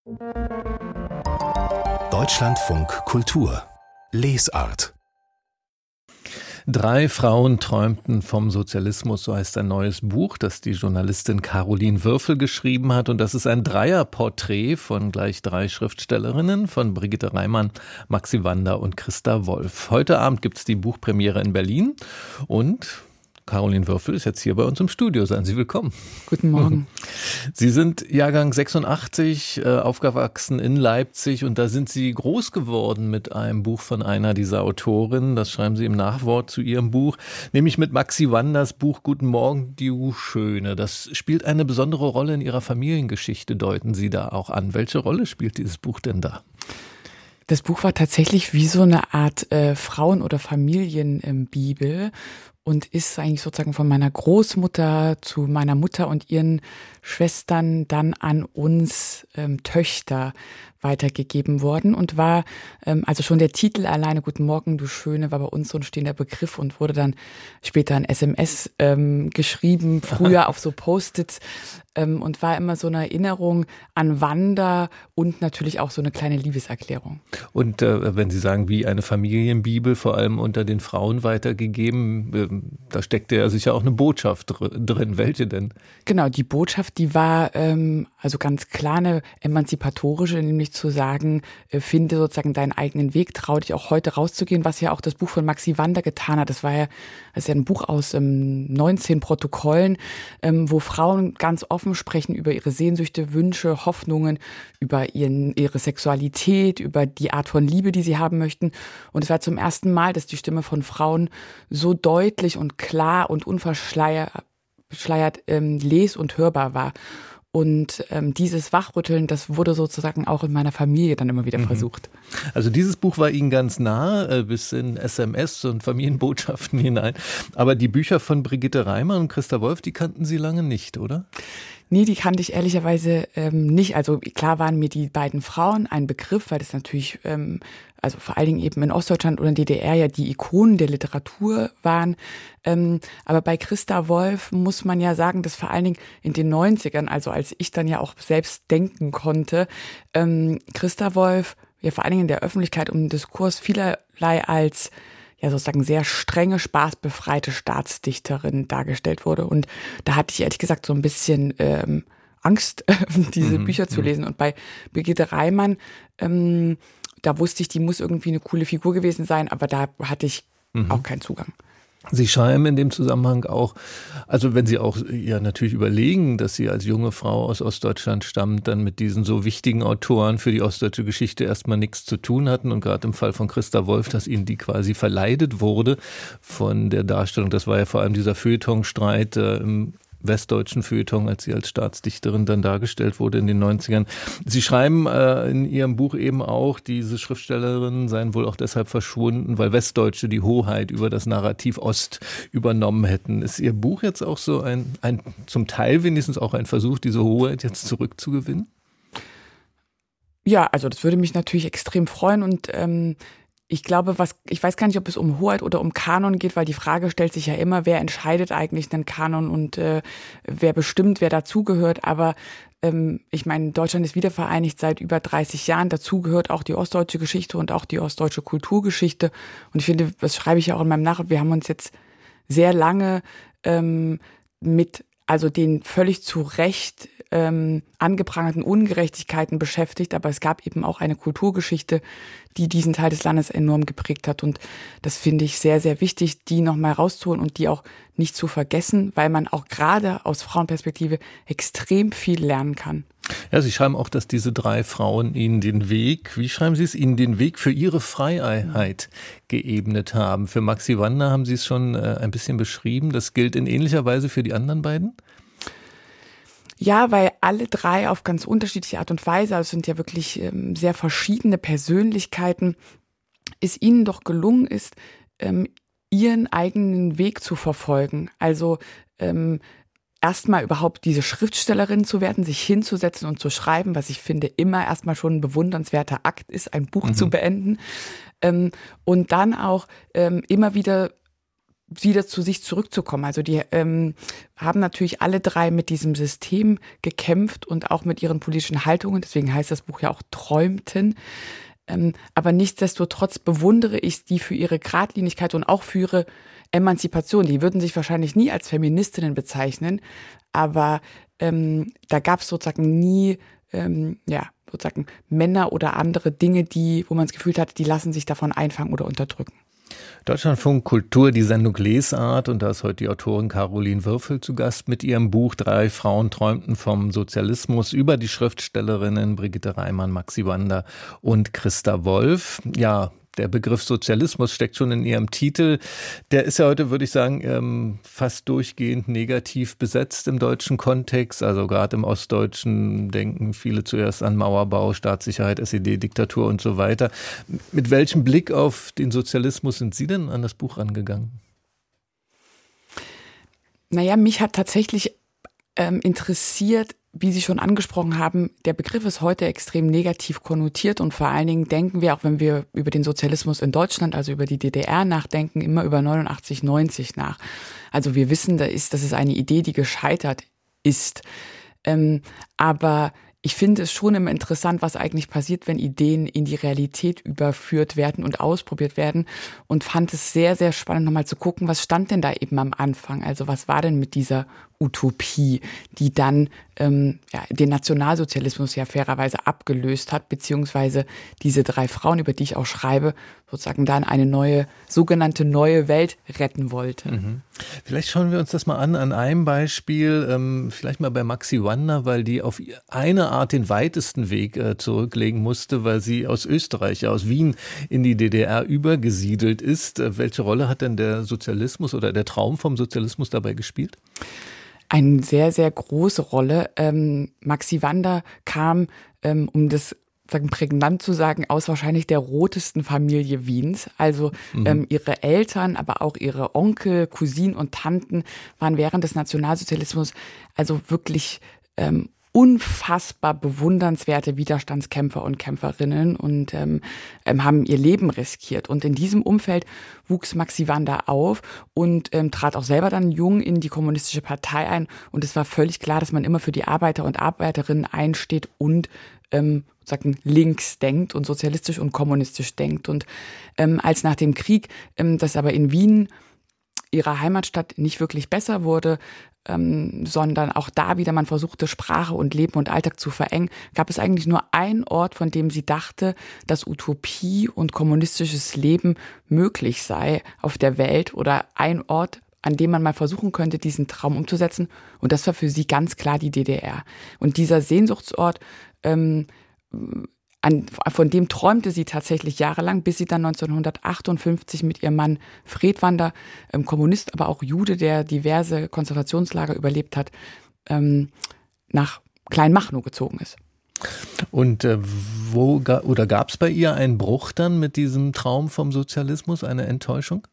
Deutschlandfunk Kultur Lesart. 3 Frauen träumten vom Sozialismus, so heißt ein neues Buch, das die Journalistin Caroline Würfel geschrieben hat. Und das ist ein Dreierporträt von gleich 3 Schriftstellerinnen, von Brigitte Reimann, Maxi Wander und Christa Wolf. Heute Abend gibt es die Buchpremiere in Berlin und Caroline Würfel ist jetzt hier bei uns im Studio. Seien Sie willkommen. Guten Morgen. Sie sind Jahrgang 86, aufgewachsen in Leipzig, und da sind Sie groß geworden mit einem Buch von einer dieser Autorinnen. Das schreiben Sie im Nachwort zu Ihrem Buch, nämlich mit Maxi Wanders Buch Guten Morgen, du Schöne. Das spielt eine besondere Rolle in Ihrer Familiengeschichte, deuten Sie da auch an. Welche Rolle spielt dieses Buch denn da? Das Buch war tatsächlich wie so eine Art Frauen- oder Familienbibel und ist eigentlich sozusagen von meiner Großmutter zu meiner Mutter und ihren Schwestern dann an uns Töchter weitergegeben worden und war, also schon der Titel alleine, Guten Morgen, du Schöne, war bei uns so ein stehender Begriff und wurde dann später in SMS geschrieben, früher auf so Post-its, und war immer so eine Erinnerung an Wanda und natürlich auch so eine kleine Liebeserklärung. Und wenn Sie sagen, wie eine Familienbibel, vor allem unter den Frauen weitergegeben, da steckte ja sicher auch eine Botschaft drin. Welche denn? Genau, die Botschaft, die war also ganz klar eine emanzipatorische, nämlich zu sagen, finde sozusagen deinen eigenen Weg, trau dich auch heute rauszugehen, was ja auch das Buch von Maxi Wander getan hat. Das ist ja ein Buch aus 19 Protokollen, wo Frauen ganz offen sprechen über ihre Sehnsüchte, Wünsche, Hoffnungen, über ihre Sexualität, über die Art von Liebe, die sie haben möchten. Und es war zum ersten Mal, dass die Stimme von Frauen so deutlich und klar und unverschleiert les- und hörbar war. Und dieses Wachrütteln, das wurde sozusagen auch in meiner Familie dann immer wieder versucht. Also dieses Buch war Ihnen ganz nah, bis in SMS und Familienbotschaften hinein. Aber die Bücher von Brigitte Reimann und Christa Wolf, die kannten Sie lange nicht, oder? Nee, die kannte ich ehrlicherweise nicht. Also klar waren mir die beiden Frauen ein Begriff, weil das natürlich, also vor allen Dingen eben in Ostdeutschland oder in DDR ja die Ikonen der Literatur waren. Aber bei Christa Wolf muss man ja sagen, dass vor allen Dingen in den 90ern, also als ich dann ja auch selbst denken konnte, Christa Wolf ja vor allen Dingen in der Öffentlichkeit im Diskurs vielerlei als ja sozusagen sehr strenge, spaßbefreite Staatsdichterin dargestellt wurde. Und da hatte ich ehrlich gesagt so ein bisschen Angst, diese Bücher zu lesen. Und bei Brigitte Reimann, da wusste ich, die muss irgendwie eine coole Figur gewesen sein, aber da hatte ich auch keinen Zugang. Sie schreiben in dem Zusammenhang auch, also wenn Sie auch ja natürlich überlegen, dass Sie als junge Frau aus Ostdeutschland stammt, dann mit diesen so wichtigen Autoren für die ostdeutsche Geschichte erstmal nichts zu tun hatten, und gerade im Fall von Christa Wolf, dass Ihnen die quasi verleidet wurde von der Darstellung. Das war ja vor allem dieser Feuilletonstreit im westdeutschen Feuilleton, als sie als Staatsdichterin dann dargestellt wurde in den 90ern. Sie schreiben in Ihrem Buch eben auch, diese Schriftstellerinnen seien wohl auch deshalb verschwunden, weil Westdeutsche die Hoheit über das Narrativ Ost übernommen hätten. Ist Ihr Buch jetzt auch so ein zum Teil wenigstens auch ein Versuch, diese Hoheit jetzt zurückzugewinnen? Ja, also das würde mich natürlich extrem freuen und ich glaube, ich weiß gar nicht, ob es um Hoheit oder um Kanon geht, weil die Frage stellt sich ja immer, wer entscheidet eigentlich einen Kanon und wer bestimmt, wer dazugehört. Aber ich meine, Deutschland ist wiedervereinigt seit über 30 Jahren. Dazu gehört auch die ostdeutsche Geschichte und auch die ostdeutsche Kulturgeschichte. Und ich finde, das schreibe ich ja auch in meinem Nachwort, wir haben uns jetzt sehr lange mit den völlig zu Recht angeprangerten Ungerechtigkeiten beschäftigt, aber es gab eben auch eine Kulturgeschichte, die diesen Teil des Landes enorm geprägt hat, und das finde ich sehr, sehr wichtig, die nochmal rauszuholen und die auch nicht zu vergessen, weil man auch gerade aus Frauenperspektive extrem viel lernen kann. Ja, Sie schreiben auch, dass diese 3 Frauen Ihnen den Weg, wie schreiben Sie es, Ihnen den Weg für Ihre Freiheit geebnet haben. Für Maxi Wander haben Sie es schon ein bisschen beschrieben. Das gilt in ähnlicher Weise für die anderen beiden? Ja, weil alle 3 auf ganz unterschiedliche Art und Weise, also es sind ja wirklich sehr verschiedene Persönlichkeiten, es ihnen doch gelungen ist, ihren eigenen Weg zu verfolgen. Also erstmal überhaupt diese Schriftstellerin zu werden, sich hinzusetzen und zu schreiben, was ich finde immer erstmal schon ein bewundernswerter Akt ist, ein Buch zu beenden. Und dann auch immer wieder wieder zu sich zurückzukommen. Also die haben natürlich alle drei mit diesem System gekämpft und auch mit ihren politischen Haltungen. Deswegen heißt das Buch ja auch Träumten. Aber nichtsdestotrotz bewundere ich die für ihre Geradlinigkeit und auch für ihre Emanzipation. Die würden sich wahrscheinlich nie als Feministinnen bezeichnen, aber da gab es sozusagen nie sozusagen Männer oder andere Dinge, wo man das Gefühl hat, die lassen sich davon einfangen oder unterdrücken. Deutschlandfunk Kultur, die Sendung Lesart, und da ist heute die Autorin Caroline Würfel zu Gast mit ihrem Buch Drei Frauen träumten vom Sozialismus über die Schriftstellerinnen Brigitte Reimann, Maxi Wander und Christa Wolf. Ja, der Begriff Sozialismus steckt schon in ihrem Titel. Der ist ja heute, würde ich sagen, fast durchgehend negativ besetzt im deutschen Kontext. Also gerade im Ostdeutschen denken viele zuerst an Mauerbau, Staatssicherheit, SED-Diktatur und so weiter. Mit welchem Blick auf den Sozialismus sind Sie denn an das Buch rangegangen? Naja, mich hat tatsächlich interessiert, wie Sie schon angesprochen haben, der Begriff ist heute extrem negativ konnotiert und vor allen Dingen denken wir, auch wenn wir über den Sozialismus in Deutschland, also über die DDR nachdenken, immer über 89, 90 nach. Also wir wissen, das ist eine Idee, die gescheitert ist. Aber ich finde es schon immer interessant, was eigentlich passiert, wenn Ideen in die Realität überführt werden und ausprobiert werden, und fand es sehr, sehr spannend, nochmal zu gucken, was stand denn da eben am Anfang? Also was war denn mit dieser Utopie, die dann den Nationalsozialismus ja fairerweise abgelöst hat, beziehungsweise diese drei Frauen, über die ich auch schreibe, sozusagen dann eine sogenannte neue Welt retten wollte. Mhm. Vielleicht schauen wir uns das mal an einem Beispiel, vielleicht mal bei Maxi Wander, weil die auf eine Art den weitesten Weg zurücklegen musste, weil sie aus Österreich, aus Wien in die DDR übergesiedelt ist. Welche Rolle hat denn der Sozialismus oder der Traum vom Sozialismus dabei gespielt? Eine sehr, sehr große Rolle. Maxi Wander kam, um das prägnant zu sagen, aus wahrscheinlich der rotesten Familie Wiens. Also ihre Eltern, aber auch ihre Onkel, Cousinen und Tanten waren während des Nationalsozialismus also wirklich unfassbar bewundernswerte Widerstandskämpfer und Kämpferinnen und haben ihr Leben riskiert. Und in diesem Umfeld wuchs Maxi Wander auf und trat auch selber dann jung in die kommunistische Partei ein. Und es war völlig klar, dass man immer für die Arbeiter und Arbeiterinnen einsteht und sozusagen links denkt und sozialistisch und kommunistisch denkt. Und als nach dem Krieg das aber in Wien, ihrer Heimatstadt, nicht wirklich besser wurde, sondern auch da wieder man versuchte, Sprache und Leben und Alltag zu verengen, gab es eigentlich nur einen Ort, von dem sie dachte, dass Utopie und kommunistisches Leben möglich sei auf der Welt, oder ein Ort, an dem man mal versuchen könnte, diesen Traum umzusetzen. Und das war für sie ganz klar die DDR. Und dieser Sehnsuchtsort, von dem träumte sie tatsächlich jahrelang, bis sie dann 1958 mit ihrem Mann Fred Wander, Kommunist, aber auch Jude, der diverse Konzentrationslager überlebt hat, nach Kleinmachnow gezogen ist. Und gab es bei ihr einen Bruch dann mit diesem Traum vom Sozialismus, eine Enttäuschung?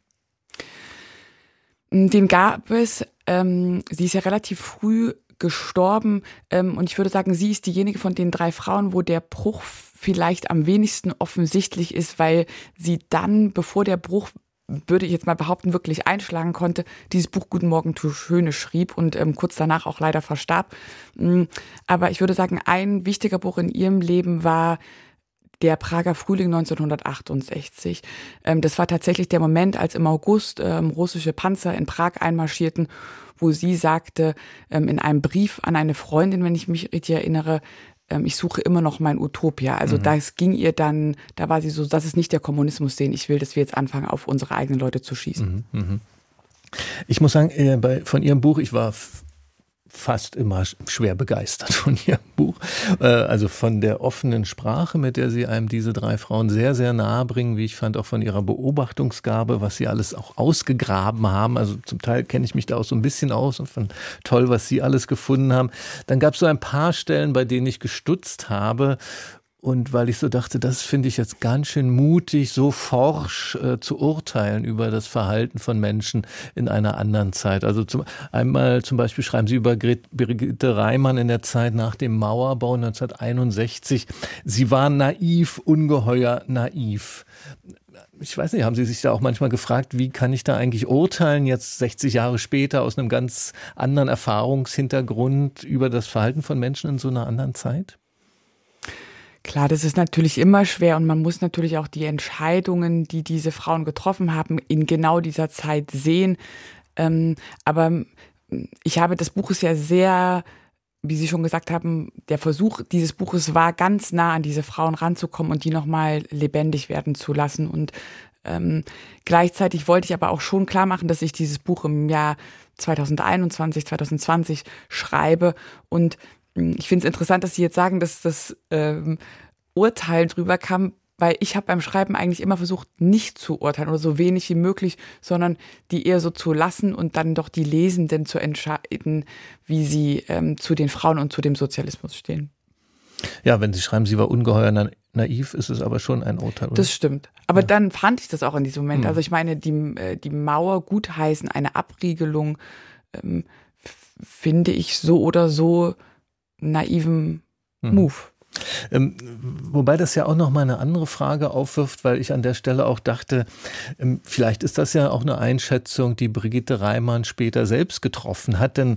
Den gab es. Sie ist ja relativ früh gestorben, und ich würde sagen, sie ist diejenige von den drei Frauen, wo der Bruch vielleicht am wenigsten offensichtlich ist, weil sie dann, bevor der Bruch, würde ich jetzt mal behaupten, wirklich einschlagen konnte, dieses Buch Guten Morgen, du Schöne schrieb und kurz danach auch leider verstarb. Aber ich würde sagen, ein wichtiger Bruch in ihrem Leben war der Prager Frühling 1968. Das war tatsächlich der Moment, als im August russische Panzer in Prag einmarschierten, wo sie sagte, in einem Brief an eine Freundin, wenn ich mich richtig erinnere, ich suche immer noch mein Utopia. Also das ging ihr dann, da war sie so, das ist nicht der Kommunismus, den ich will, dass wir jetzt anfangen, auf unsere eigenen Leute zu schießen. Ich muss sagen, von Ihrem Buch, ich war fast immer schwer begeistert von Ihrem Buch. Also von der offenen Sprache, mit der Sie einem diese drei Frauen sehr, sehr nahe bringen, wie ich fand, auch von ihrer Beobachtungsgabe, was Sie alles auch ausgegraben haben. Also zum Teil kenne ich mich da auch so ein bisschen aus und fand toll, was Sie alles gefunden haben. Dann gab es so ein paar Stellen, bei denen ich gestutzt habe. Und weil ich so dachte, das finde ich jetzt ganz schön mutig, so forsch zu urteilen über das Verhalten von Menschen in einer anderen Zeit. Also einmal zum Beispiel schreiben Sie über Brigitte Reimann in der Zeit nach dem Mauerbau 1961. Sie war naiv, ungeheuer naiv. ich weiß nicht, haben Sie sich da auch manchmal gefragt, wie kann ich da eigentlich urteilen, jetzt 60 Jahre später aus einem ganz anderen Erfahrungshintergrund über das Verhalten von Menschen in so einer anderen Zeit? Klar, das ist natürlich immer schwer und man muss natürlich auch die Entscheidungen, die diese Frauen getroffen haben, in genau dieser Zeit sehen. Aber das Buch ist ja sehr, wie Sie schon gesagt haben, der Versuch dieses Buches war, ganz nah an diese Frauen ranzukommen und die nochmal lebendig werden zu lassen. Und gleichzeitig wollte ich aber auch schon klar machen, dass ich dieses Buch im Jahr 2021, 2020 schreibe. Und ich finde es interessant, dass Sie jetzt sagen, dass das Urteil drüber kam, weil ich habe beim Schreiben eigentlich immer versucht, nicht zu urteilen oder so wenig wie möglich, sondern die eher so zu lassen und dann doch die Lesenden zu entscheiden, wie sie zu den Frauen und zu dem Sozialismus stehen. Ja, wenn Sie schreiben, sie war ungeheuer naiv, ist es aber schon ein Urteil, oder? Das stimmt. Aber dann fand ich das auch in diesem Moment. Also ich meine, die Mauer gutheißen, eine Abriegelung, finde ich so oder so naiven Move. Wobei das ja auch noch mal eine andere Frage aufwirft, weil ich an der Stelle auch dachte, vielleicht ist das ja auch eine Einschätzung, die Brigitte Reimann später selbst getroffen hat, denn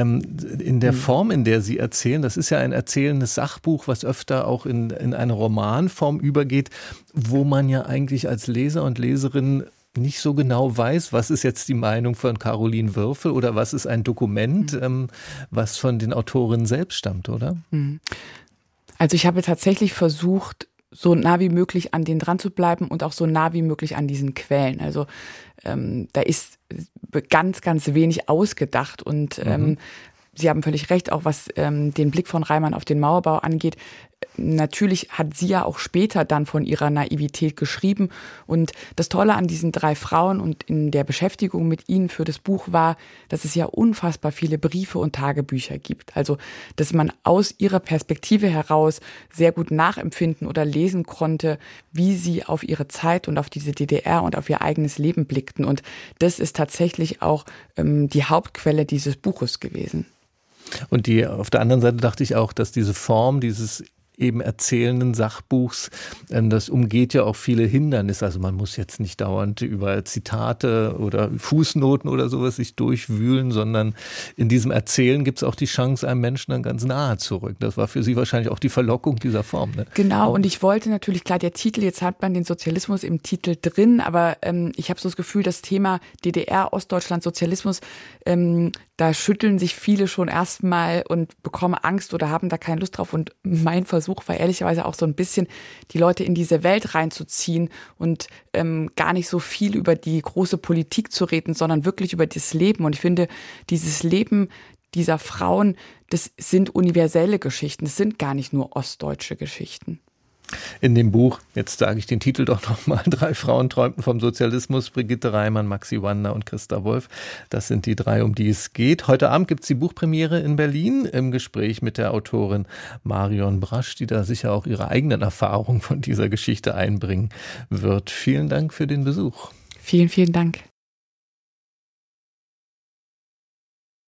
in der Form, in der sie erzählen, das ist ja ein erzählendes Sachbuch, was öfter auch in eine Romanform übergeht, wo man ja eigentlich als Leser und Leserin nicht so genau weiß, was ist jetzt die Meinung von Caroline Würfel oder was ist ein Dokument, was von den Autorinnen selbst stammt, oder? Also ich habe tatsächlich versucht, so nah wie möglich an denen dran zu bleiben und auch so nah wie möglich an diesen Quellen. Also da ist ganz, ganz wenig ausgedacht und Sie haben völlig recht, auch was den Blick von Reimann auf den Mauerbau angeht. Natürlich hat sie ja auch später dann von ihrer Naivität geschrieben. Und das Tolle an diesen 3 Frauen und in der Beschäftigung mit ihnen für das Buch war, dass es ja unfassbar viele Briefe und Tagebücher gibt. Also, dass man aus ihrer Perspektive heraus sehr gut nachempfinden oder lesen konnte, wie sie auf ihre Zeit und auf diese DDR und auf ihr eigenes Leben blickten. Und das ist tatsächlich auch die Hauptquelle dieses Buches gewesen. Und auf der anderen Seite dachte ich auch, dass diese Form dieses eben erzählenden Sachbuchs, das umgeht ja auch viele Hindernisse. Also man muss jetzt nicht dauernd über Zitate oder Fußnoten oder sowas sich durchwühlen, sondern in diesem Erzählen gibt es auch die Chance, einem Menschen dann ganz nahe zu rücken. Das war für Sie wahrscheinlich auch die Verlockung dieser Form. Ne? Genau, und ich wollte natürlich, klar, der Titel, jetzt hat man den Sozialismus im Titel drin, aber ich habe so das Gefühl, das Thema DDR, Ostdeutschland, Sozialismus, da schütteln sich viele schon erstmal und bekommen Angst oder haben da keine Lust drauf. Und mein Versuch war ehrlicherweise auch so ein bisschen, die Leute in diese Welt reinzuziehen und gar nicht so viel über die große Politik zu reden, sondern wirklich über das Leben. Und ich finde, dieses Leben dieser Frauen, das sind universelle Geschichten, das sind gar nicht nur ostdeutsche Geschichten. In dem Buch, jetzt sage ich den Titel doch nochmal, 3 Frauen träumten vom Sozialismus, Brigitte Reimann, Maxi Wander und Christa Wolf. Das sind die 3, um die es geht. Heute Abend gibt es die Buchpremiere in Berlin im Gespräch mit der Autorin Marion Brasch, die da sicher auch ihre eigenen Erfahrungen von dieser Geschichte einbringen wird. Vielen Dank für den Besuch. Vielen, vielen Dank.